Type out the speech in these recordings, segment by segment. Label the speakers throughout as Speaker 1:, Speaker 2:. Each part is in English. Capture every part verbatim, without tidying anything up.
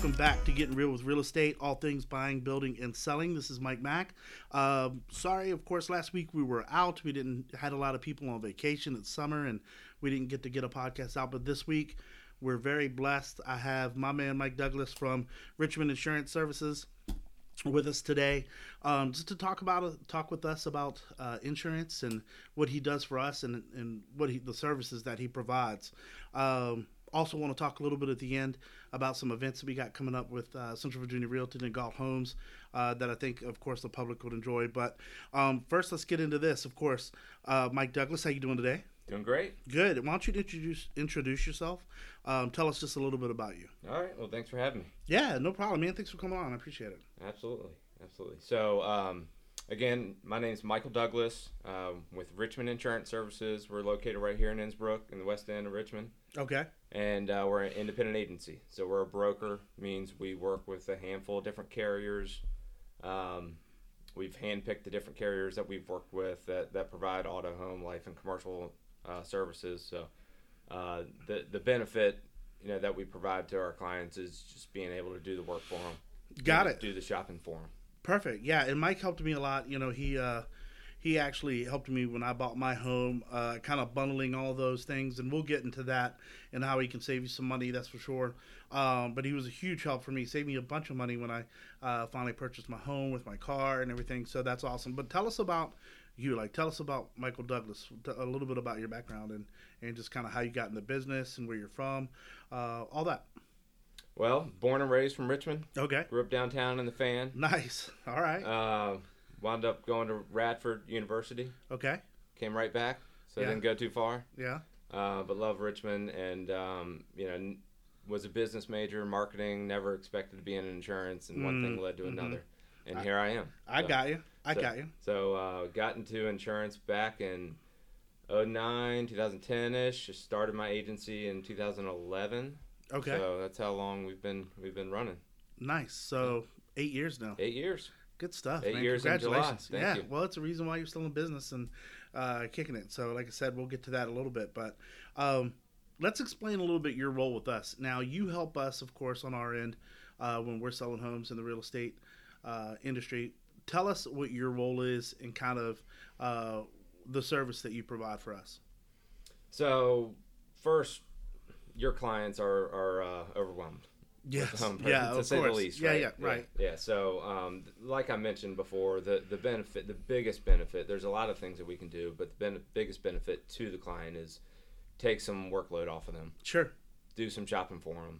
Speaker 1: welcome back to Getting Real with Real Estate, all things buying, building, and selling. This is Mike Mack. Um, sorry, of course, last week we were out. We didn't had a lot of people on vacation. It's summer, and we didn't get to get a podcast out. But this week, we're very blessed. I have my man Mike Douglas from Richmond Insurance Services with us today, um, just to talk about talk with us about uh, insurance and what he does for us and and what he, the services that he provides. Um, Also want to talk a little bit at the end about some events that we got coming up with uh, Central Virginia Realty and Galt Homes uh, that I think, of course, the public would enjoy. But um, first, let's get into this. Of course, uh, Mike Douglas, how you doing today?
Speaker 2: Doing great.
Speaker 1: Good. Why don't you introduce introduce yourself? Um, tell us just a little bit about you.
Speaker 2: All right. Well, thanks for having me.
Speaker 1: Yeah, no problem, man. Thanks for coming on. I appreciate it.
Speaker 2: Absolutely. Absolutely. So, um, again, my name is Michael Douglas um, with Richmond Insurance Services. We're located right here in Innsbrook in the west end of Richmond.
Speaker 1: Okay.
Speaker 2: And uh, we're an independent agency. So we're a broker, means we work with a handful of different carriers. Um, we've handpicked the different carriers that we've worked with that, that provide auto, home, life, and commercial uh, services. So uh, the the benefit, you know, that we provide to our clients is just being able to do the work for them.
Speaker 1: Got
Speaker 2: do,
Speaker 1: it.
Speaker 2: Do the shopping for them.
Speaker 1: Perfect. Yeah, and Mike helped me a lot. You know, he uh, he actually helped me when I bought my home, uh, kind of bundling all those things, and we'll get into that and how he can save you some money, that's for sure. Um, but he was a huge help for me, saved me a bunch of money when I uh, finally purchased my home with my car and everything, so that's awesome. But tell us about you, like tell us about Michael Douglas, a little bit about your background and, and just kind of how you got in the business and where you're from, uh, all that.
Speaker 2: Well, born and raised from Richmond.
Speaker 1: Okay.
Speaker 2: Grew up downtown in the Fan.
Speaker 1: Nice. All right.
Speaker 2: Uh, wound up going to Radford University.
Speaker 1: Okay.
Speaker 2: Came right back, so
Speaker 1: Yeah.
Speaker 2: didn't go too far.
Speaker 1: Yeah.
Speaker 2: Uh, but love Richmond, and um, you know, was a business major, marketing. Never expected to be in insurance, and one
Speaker 1: Mm,
Speaker 2: thing led to
Speaker 1: mm-hmm.
Speaker 2: another, and I, here I am.
Speaker 1: I
Speaker 2: so,
Speaker 1: got you. I
Speaker 2: so,
Speaker 1: got you.
Speaker 2: So uh, got into insurance back in oh nine, twenty ten-ish. Started my agency in two thousand eleven.
Speaker 1: Okay.
Speaker 2: So that's how long we've been we've been running.
Speaker 1: Nice. So eight years now.
Speaker 2: Eight years.
Speaker 1: Good stuff.
Speaker 2: Eight
Speaker 1: man.
Speaker 2: years in July.
Speaker 1: Congratulations.
Speaker 2: Thank
Speaker 1: yeah.
Speaker 2: you.
Speaker 1: Well, it's a reason why you're still in business and uh, kicking it. So, like I said, we'll get to that a little bit. But um, let's explain a little bit your role with us. Now, you help us, of course, on our end uh, when we're selling homes in the real estate uh, industry. Tell us what your role is and kind of uh, the service that you provide for us.
Speaker 2: So, first, your clients are are uh, overwhelmed.
Speaker 1: Yes.
Speaker 2: With home
Speaker 1: Yeah,
Speaker 2: to
Speaker 1: of
Speaker 2: say
Speaker 1: course.
Speaker 2: the least.
Speaker 1: Yeah,
Speaker 2: Right?
Speaker 1: yeah, right.
Speaker 2: Yeah. yeah. So, um, like I mentioned before, the the benefit, the biggest benefit. There's a lot of things that we can do, but the ben- biggest benefit to the client is take some workload off of them.
Speaker 1: Sure.
Speaker 2: Do some shopping for them.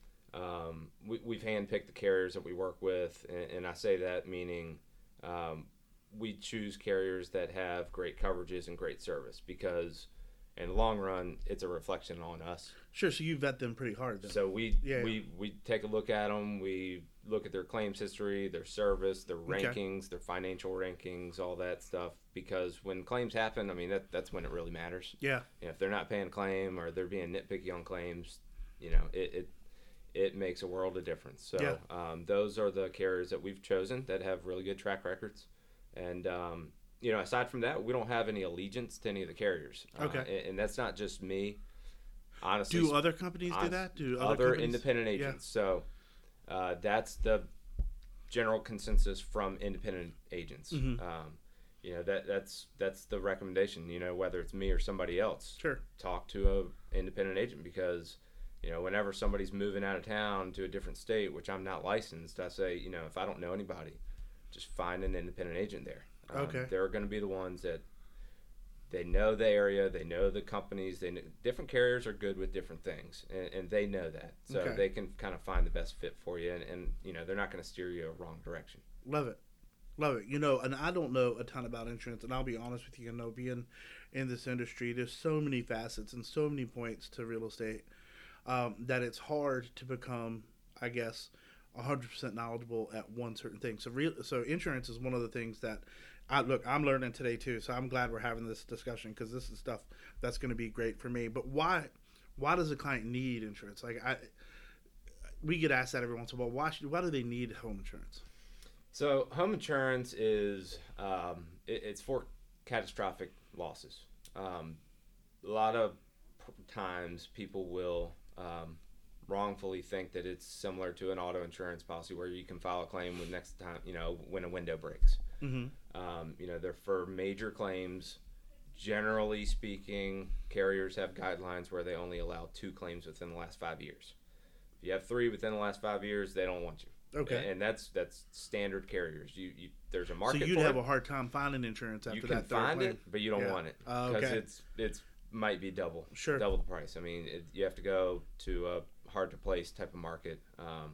Speaker 2: Um, we, we've handpicked the carriers that we work with, and, and I say that meaning um, we choose carriers that have great coverages and great service because in the long run, it's a reflection on us.
Speaker 1: Sure. So you vet them pretty hard then.
Speaker 2: So we
Speaker 1: Yeah.
Speaker 2: we we take a look at them. We look at their claims history, their service, their
Speaker 1: Okay.
Speaker 2: rankings, their financial rankings, all that stuff. Because when claims happen, I mean that that's when it really matters.
Speaker 1: Yeah.
Speaker 2: You know, if they're not paying claim or they're being nitpicky on claims, you know, it it, it makes a world of difference. So
Speaker 1: Yeah.
Speaker 2: um, those are the carriers that we've chosen that have really good track records, and um, you know, aside from that, we don't have any allegiance to any of the carriers.
Speaker 1: Okay.
Speaker 2: Uh, and, and that's not just me. Honestly,
Speaker 1: Do other companies do
Speaker 2: honest-
Speaker 1: that? Do other,
Speaker 2: other
Speaker 1: companies?
Speaker 2: independent
Speaker 1: Yeah.
Speaker 2: agents. So uh, that's the general consensus from independent agents.
Speaker 1: Mhm.
Speaker 2: Um, you know, that that's that's the recommendation. You know, whether it's me or somebody else,
Speaker 1: Sure.
Speaker 2: talk to a independent agent because you know whenever somebody's moving out of town to a different state, which I'm not licensed, I say you know if I don't know anybody, just find an independent agent there. Um,
Speaker 1: Okay.
Speaker 2: They're going to be the ones that they know the area, they know the companies. They know, different carriers are good with different things, and, and they know that, so
Speaker 1: Okay.
Speaker 2: they can kind of find the best fit for you, and, and you know they're not going to steer you a wrong direction.
Speaker 1: Love it. Love it. You know, and I don't know a ton about insurance, and I'll be honest with you, you know, being in this industry, there's so many facets and so many points to real estate um, that it's hard to become, I guess, one hundred percent knowledgeable at one certain thing. So real, so insurance is one of the things that, I look, I'm learning today too, so I'm glad we're having this discussion because this is stuff that's going to be great for me. But why, why does a client need insurance? Like I, we get asked that every once in a while. Why should, why do they need home insurance?
Speaker 2: So home insurance is um, it, it's for catastrophic losses. Um, a lot of p- times people will um, wrongfully think that it's similar to an auto insurance policy where you can file a claim when next time, you know, when a window breaks.
Speaker 1: Mm-hmm.
Speaker 2: Um, you know, they're for major claims. Generally speaking, carriers have guidelines where they only allow two claims within the last five years. If you have three within the last five years, they don't want you.
Speaker 1: Okay.
Speaker 2: And that's that's standard carriers. You, you there's a market.
Speaker 1: So you'd
Speaker 2: for
Speaker 1: have
Speaker 2: it.
Speaker 1: a hard time finding insurance after
Speaker 2: you
Speaker 1: that
Speaker 2: can
Speaker 1: third
Speaker 2: find
Speaker 1: claim.
Speaker 2: it, but you don't
Speaker 1: Yeah.
Speaker 2: want it
Speaker 1: Uh,
Speaker 2: because
Speaker 1: okay.
Speaker 2: it's it's might be double,
Speaker 1: Sure.
Speaker 2: double the price. I mean, it, you have to go to a hard to place type of market. Um,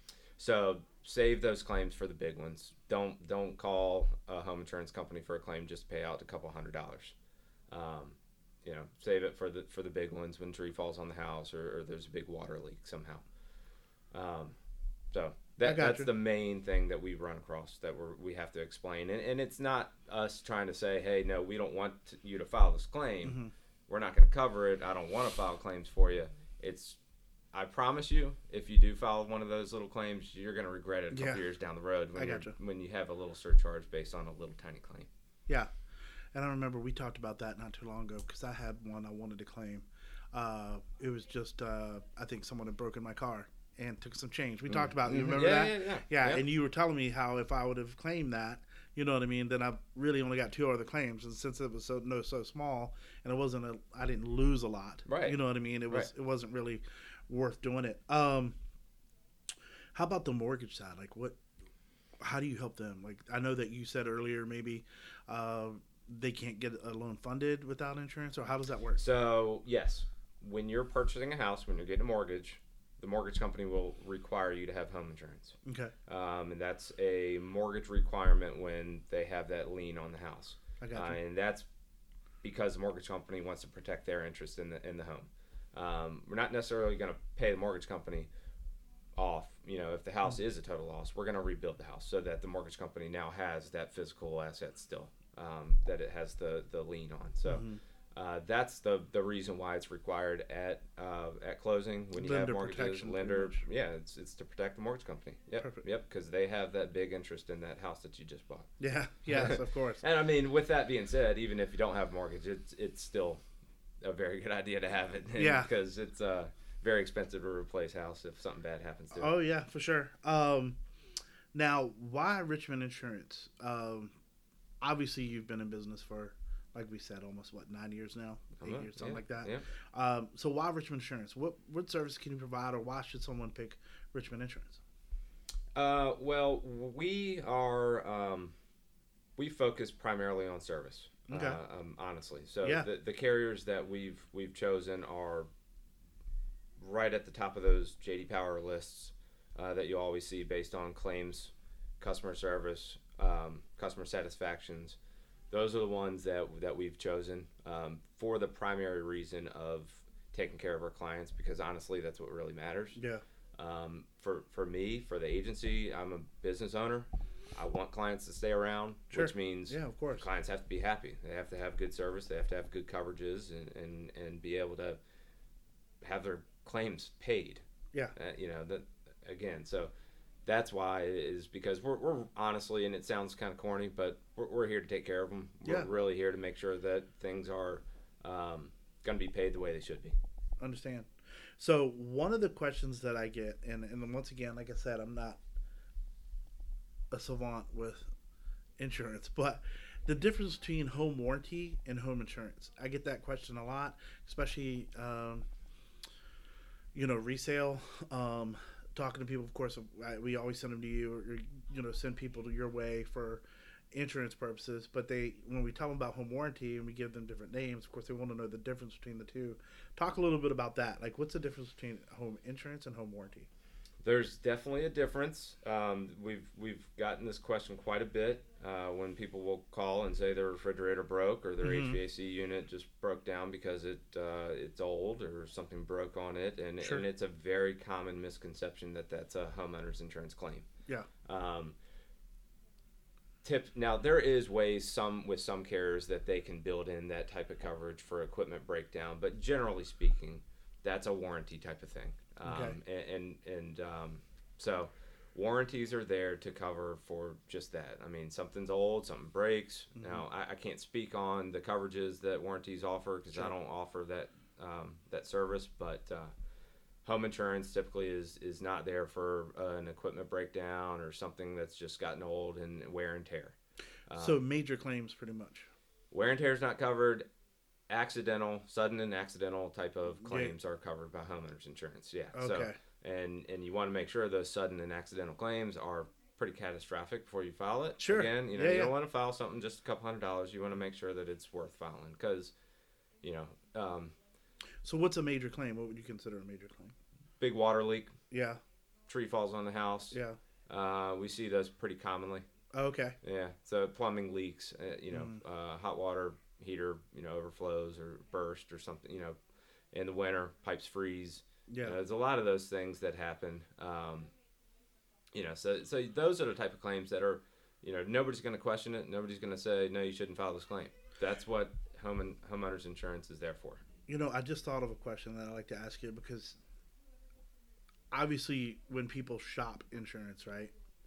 Speaker 2: so save those claims for the big ones. Don't don't call a home insurance company for a claim just to pay out a couple hundred dollars. Um, you know, save it for the for the big ones when tree falls on the house or, or there's a big water leak somehow. Um, so that that's
Speaker 1: you.
Speaker 2: the main thing that we run across that we we have to explain, and and it's not us trying to say, hey, no, we don't want to, you to file this claim.
Speaker 1: Mm-hmm.
Speaker 2: We're not going to cover it. I don't want to file claims for you. It's I promise you, if you do file one of those little claims, you're going to regret it a couple
Speaker 1: Yeah.
Speaker 2: years down the road when
Speaker 1: I
Speaker 2: you're,
Speaker 1: gotcha.
Speaker 2: when you have a little surcharge based on a little tiny claim.
Speaker 1: Yeah. And I remember we talked about that not too long ago because I had one I wanted to claim. Uh, it was just, uh, I think someone had broken my car and took some change. We mm. talked about it. You remember
Speaker 2: yeah,
Speaker 1: that?
Speaker 2: Yeah, yeah,
Speaker 1: yeah.
Speaker 2: yeah.
Speaker 1: And you were telling me how if I would have claimed that, you know what I mean, then I really only got two other claims. And since it was so no so small and it wasn't a, I didn't lose a lot.
Speaker 2: Right.
Speaker 1: You know what I mean? It was
Speaker 2: right.
Speaker 1: it wasn't really worth doing it. Um, how about the mortgage side? Like what, how do you help them? Like I know that you said earlier maybe uh, they can't get a loan funded without insurance, or how does that work?
Speaker 2: So yes, when you're purchasing a house, when you're getting a mortgage, the mortgage company will require you to have home insurance.
Speaker 1: Okay.
Speaker 2: Um, and that's a mortgage requirement when they have that lien on the house.
Speaker 1: I got
Speaker 2: Uh,
Speaker 1: you.
Speaker 2: and that's because the mortgage company wants to protect their interest in the in the home. Um, we're not necessarily going to pay the mortgage company off. You know, if the house mm-hmm. is a total loss, we're going to rebuild the house so that the mortgage company now has that physical asset still um, that it has the, the lien on. So
Speaker 1: mm-hmm.
Speaker 2: uh, that's the the reason why it's required at uh, at closing when you
Speaker 1: Lender
Speaker 2: have mortgages.
Speaker 1: protection,
Speaker 2: Lender, yeah, it's it's to protect the mortgage company. Yep,
Speaker 1: Perfect.
Speaker 2: yep, because they have that big interest in that house that you just bought.
Speaker 1: Yeah, yes, of course.
Speaker 2: And I mean, with that being said, even if you don't have a mortgage, it's it's still a very good idea to have it.
Speaker 1: Yeah.
Speaker 2: Because it's uh, very expensive to replace house if something bad happens to it.
Speaker 1: Oh, yeah, for sure. Um, now, why Richmond Insurance? Um, obviously, you've been in business for, like we said, almost, what, nine years now? Eight
Speaker 2: Uh-huh.
Speaker 1: years, something
Speaker 2: Yeah,
Speaker 1: like that.
Speaker 2: Yeah.
Speaker 1: Um, so why Richmond Insurance? What what service can you provide, or why should someone pick Richmond Insurance?
Speaker 2: Uh, well, we are, um, we focus primarily on service.
Speaker 1: Okay.
Speaker 2: Uh, um, honestly, so
Speaker 1: Yeah.
Speaker 2: the, the carriers that we've we've chosen are right at the top of those J D Power lists uh, that you always see based on claims, customer service, um, customer satisfactions. Those are the ones that that we've chosen um, for the primary reason of taking care of our clients, because honestly, that's what really matters.
Speaker 1: Yeah.
Speaker 2: Um, for for me, for the agency, I'm a business owner. I want clients to stay around,
Speaker 1: Sure.
Speaker 2: which means
Speaker 1: Yeah, of course.
Speaker 2: clients have to be happy. They have to have good service. They have to have good coverages and, and, and be able to have their claims paid.
Speaker 1: Yeah.
Speaker 2: Uh, you know, that again, so that's why is because we're, we're honestly, and it sounds kind of corny, but we're, we're here to take care of them. We're
Speaker 1: Yeah.
Speaker 2: really here to make sure that things are um, going to be paid the way they should be.
Speaker 1: Understand. So one of the questions that I get, and, and once again, like I said, I'm not a savant with insurance, but the difference between home warranty and home insurance. I get that question a lot, especially, um, you know, resale. Um, talking to people, of course, I, we always send them to you, or, you know, send people to your way for insurance purposes. But they, when we tell them about home warranty and we give them different names, of course, they want to know the difference between the two. Talk a little bit about that. Like, what's the difference between home insurance and home warranty?
Speaker 2: There's definitely a difference. Um, we've we've gotten this question quite a bit uh, when people will call and say their refrigerator broke or their
Speaker 1: Mm-hmm.
Speaker 2: H V A C unit just broke down because it uh, it's old or something broke on it, and
Speaker 1: Sure.
Speaker 2: and it's a very common misconception that that's a homeowner's insurance claim.
Speaker 1: Yeah.
Speaker 2: Um, tip now there is ways some with some carriers that they can build in that type of coverage for equipment breakdown, but generally speaking, that's a warranty type of thing. Um,
Speaker 1: Okay.
Speaker 2: and and, and um, so warranties are there to cover for just that. I mean, something's old, something breaks.
Speaker 1: Mm-hmm.
Speaker 2: Now, I, I can't speak on the coverages that warranties offer because
Speaker 1: Sure.
Speaker 2: I don't offer that um, that service, but uh, home insurance typically is, is not there for uh, an equipment breakdown or something that's just gotten old and wear and tear. Um,
Speaker 1: so major claims, pretty much.
Speaker 2: Wear and tear is not covered. Accidental, sudden and accidental type of claims
Speaker 1: yeah.
Speaker 2: are covered by homeowners insurance. Yeah.
Speaker 1: Okay.
Speaker 2: So, and and you want to make sure those sudden and accidental claims are pretty catastrophic before you file it.
Speaker 1: Sure.
Speaker 2: Again, you know,
Speaker 1: yeah,
Speaker 2: you
Speaker 1: yeah.
Speaker 2: don't want to file something just a couple hundred dollars. You want to make sure that it's worth filing because, you know. Um,
Speaker 1: so what's a major claim? What would you consider a major claim?
Speaker 2: Big water leak.
Speaker 1: Yeah.
Speaker 2: Tree falls on the house.
Speaker 1: Yeah.
Speaker 2: Uh, we see those pretty commonly.
Speaker 1: Okay.
Speaker 2: Yeah. So plumbing leaks, uh, you know,
Speaker 1: Mm.
Speaker 2: uh, hot water heater, you know, overflows or burst or something, you know, in the winter, pipes freeze.
Speaker 1: Yeah.
Speaker 2: You know, there's a lot of those things that happen. Um, you know, so so those are the type of claims that are, you know, nobody's going to question it. Nobody's going to say, no, you shouldn't file this claim. That's what home and homeowners insurance is there for.
Speaker 1: You know, I just thought of a question that I'd like to ask you because obviously when people shop insurance, right,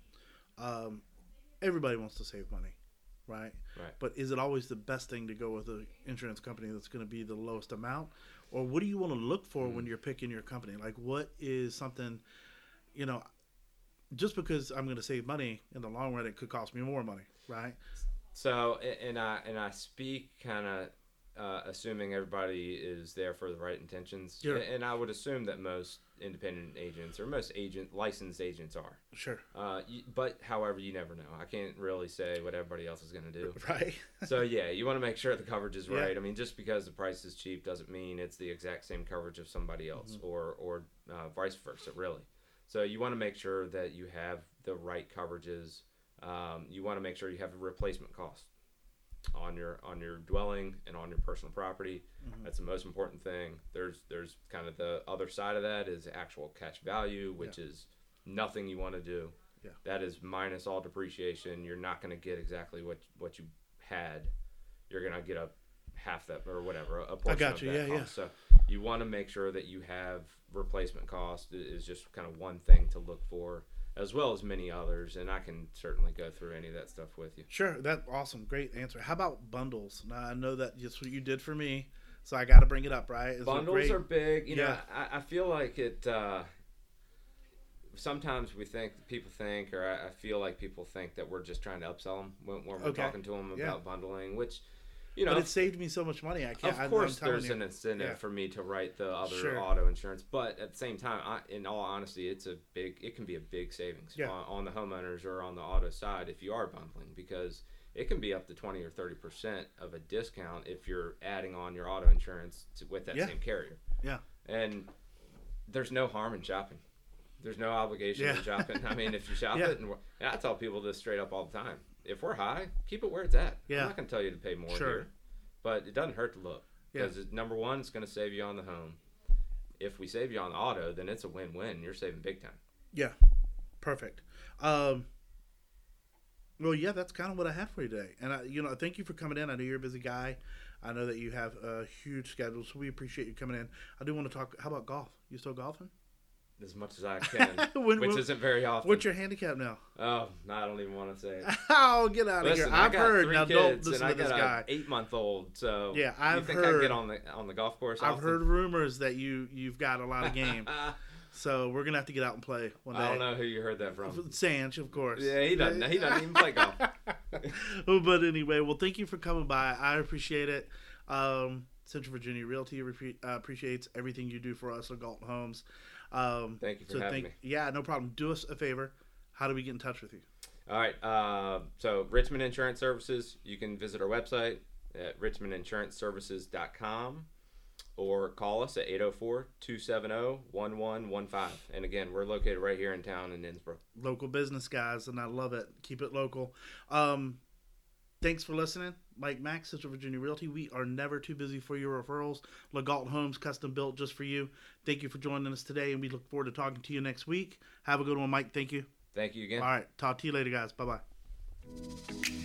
Speaker 1: um, everybody wants to save money, right?
Speaker 2: Right.
Speaker 1: But is it always the best thing to go with an insurance company that's going to be the lowest amount? Or what do you want to look for mm. when you're picking your company? Like what is something, you know, just because I'm going to save money in the long run, it could cost me more money, right?
Speaker 2: So, and I, and I speak kind of uh, assuming everybody is there for the right intentions.
Speaker 1: Sure.
Speaker 2: And I would assume that most independent agents or most agent licensed agents are.
Speaker 1: Sure.
Speaker 2: Uh, you, but however, you never know. I can't really say what everybody else is going to do.
Speaker 1: Right.
Speaker 2: So yeah, you want to make sure the coverage is right.
Speaker 1: Yeah.
Speaker 2: I mean, just because the price is cheap doesn't mean it's the exact same coverage of somebody else, mm-hmm. or or uh, vice versa, really. So you want to make sure that you have the right coverages. Um, you want to make sure you have a replacement cost on your on your dwelling and on your personal property. Mm-hmm. That's the most important thing. There's there's kind of the other side of that is actual cash value, which yeah. is nothing you want to do.
Speaker 1: Yeah.
Speaker 2: That is minus all depreciation. You're not going to get exactly what what you had. You're going to get a half that or whatever, a portion
Speaker 1: I got
Speaker 2: of
Speaker 1: you.
Speaker 2: that
Speaker 1: Yeah,
Speaker 2: cost.
Speaker 1: yeah.
Speaker 2: So you want to make sure that you have replacement cost is just kind of one thing to look for, as well as many others, and I can certainly go through any of that stuff with you.
Speaker 1: Sure, that's awesome, great answer. How about bundles? Now I know that just what you did for me, so I got to bring it up, right? It's
Speaker 2: bundles
Speaker 1: great...
Speaker 2: are big. You
Speaker 1: yeah.
Speaker 2: know, I, I feel like it. Uh, sometimes we think people think, or I, I feel like people think that we're just trying to upsell them when, when we're
Speaker 1: okay.
Speaker 2: talking to them about
Speaker 1: yeah.
Speaker 2: bundling, which. You know,
Speaker 1: but it saved me so much money. I can't.
Speaker 2: Of course,
Speaker 1: I'm
Speaker 2: there's
Speaker 1: you.
Speaker 2: an incentive
Speaker 1: yeah.
Speaker 2: for me to write the other
Speaker 1: sure.
Speaker 2: auto insurance, but at the same time, I, in all honesty, it's a big. It can be a big savings
Speaker 1: yeah.
Speaker 2: on, on the homeowners or on the auto side if you are bundling, because it can be up to twenty or thirty percent of a discount if you're adding on your auto insurance to, with that
Speaker 1: yeah.
Speaker 2: same carrier.
Speaker 1: Yeah,
Speaker 2: and there's no harm in shopping. There's no obligation
Speaker 1: yeah.
Speaker 2: in shopping. I mean, if you shop
Speaker 1: yeah.
Speaker 2: it, and, and I tell people this straight up all the time: if we're high, keep it where it's at.
Speaker 1: Yeah.
Speaker 2: I'm not going to tell you to pay more
Speaker 1: sure.
Speaker 2: here. But it doesn't hurt to look, because
Speaker 1: yeah.
Speaker 2: number one, it's going to save you on the home. If we save you on the auto, then it's a win-win. You're saving big time.
Speaker 1: Yeah, perfect. Um, well, yeah, that's kind of what I have for you today. And, I, you know, thank you for coming in. I know you're a busy guy. I know that you have a huge schedule, so we appreciate you coming in. I do want to talk, how about golf? You still golfing?
Speaker 2: As much as I can,
Speaker 1: when,
Speaker 2: which
Speaker 1: when,
Speaker 2: isn't very often.
Speaker 1: What's your handicap now?
Speaker 2: Oh, I don't even want to say it.
Speaker 1: Oh, get out of
Speaker 2: Listen,
Speaker 1: here!
Speaker 2: I
Speaker 1: I've
Speaker 2: got
Speaker 1: heard.
Speaker 2: three
Speaker 1: Now,
Speaker 2: kids,
Speaker 1: don't listen
Speaker 2: and
Speaker 1: to
Speaker 2: I
Speaker 1: this
Speaker 2: got
Speaker 1: guy.
Speaker 2: An eight-month-old. So
Speaker 1: yeah, I've
Speaker 2: you think
Speaker 1: heard.
Speaker 2: I get on the on the golf course?
Speaker 1: I've
Speaker 2: often?
Speaker 1: heard rumors that you you've got a lot of game. So we're gonna have to get out and play one day.
Speaker 2: I don't know who you heard that from.
Speaker 1: Sanch, of course.
Speaker 2: Yeah, he doesn't. He doesn't even play golf.
Speaker 1: But anyway, well, thank you for coming by. I appreciate it. Um, Central Virginia Realty re- uh, appreciates everything you do for us at Galton Homes. Um,
Speaker 2: thank you for
Speaker 1: so
Speaker 2: having
Speaker 1: thank,
Speaker 2: me.
Speaker 1: Yeah, no problem. Do us a favor. How do we get in touch with you?
Speaker 2: All right. Uh, so Richmond Insurance Services. You can visit our website at richmond insurance services dot com. Or call us at eight oh four, two seven oh, one one one five. And again, we're located right here in town in Innsbrook. Local business, guys, and I love it. Keep it local. Um, thanks for listening. Mike Mack, Central Virginia Realty. We are never too busy for your referrals. LeGault Homes, custom built just for you. Thank you for joining us today, and we look forward to talking to you next week. Have a good one, Mike. Thank you. Thank you again.
Speaker 1: All right. Talk to you later, guys. Bye-bye.